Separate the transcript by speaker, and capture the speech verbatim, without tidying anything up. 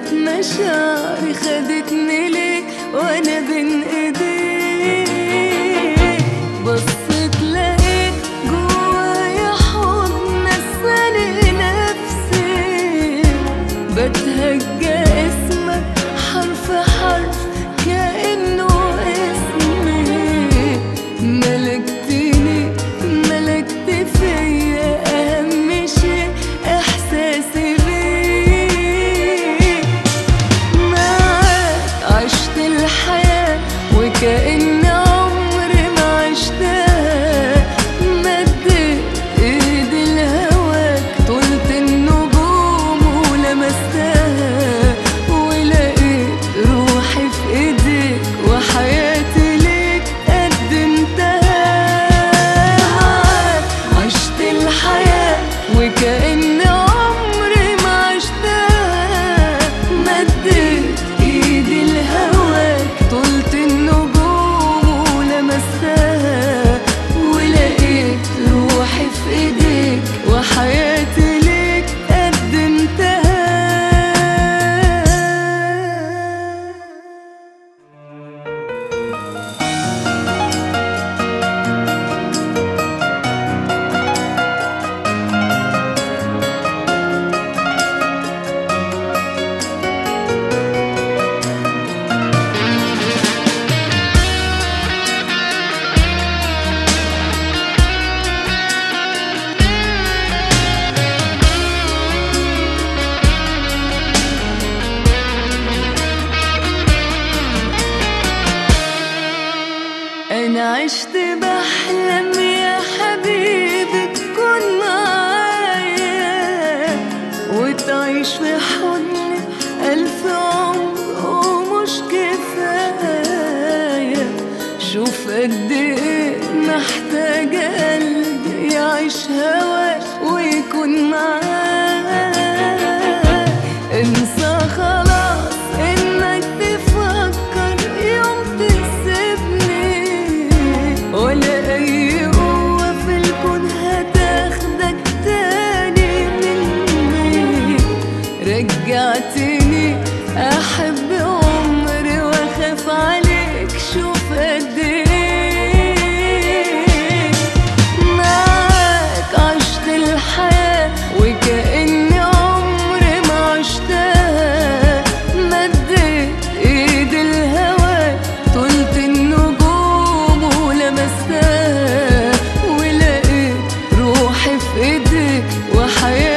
Speaker 1: خدت مشاعري خدتني ليك وانا بين ايديك. بصيت لقيت جوايا حضن نساني نفسي، بتهجى اسمك حرف حرف كأنه اسمي. ملكتني ملكت فيا أهم شيء إحساسي بيك. معاك عشت الحياة وكأن عمري ما عشتها. مديت ايدي لهواك طولت النجوم ولمستها، ولقيت روحي في ايديك وحياتي ليك قدمتها. معاك عشت الحياة وكأن عمري ما عشتها. مديت ايدي لهواك طولت النجوم ولمستها، ولقيت روحي في ايديك وحياتي ليك قدمتها. أنا عشت بحلم يا حبيبي تكون معايا، وتعيش في حضني ألف عمر ومش كفاية. شوف قد إيه محتاجة قلبي يعيش هواك ويكون معاك. انسى خلاص إنك تفكر يوم تسيبني، ولا أي قوة في الكون هتاخدك تاني مني. رجعتني أحب عمري وأخاف عليك شوف قد إيه. معاك عشت الحياة وكأني عمري ما عشتها. مديت إيدي لهواك طولت النجوم ولمستها، ولقيت روحي في ايديك وحياتي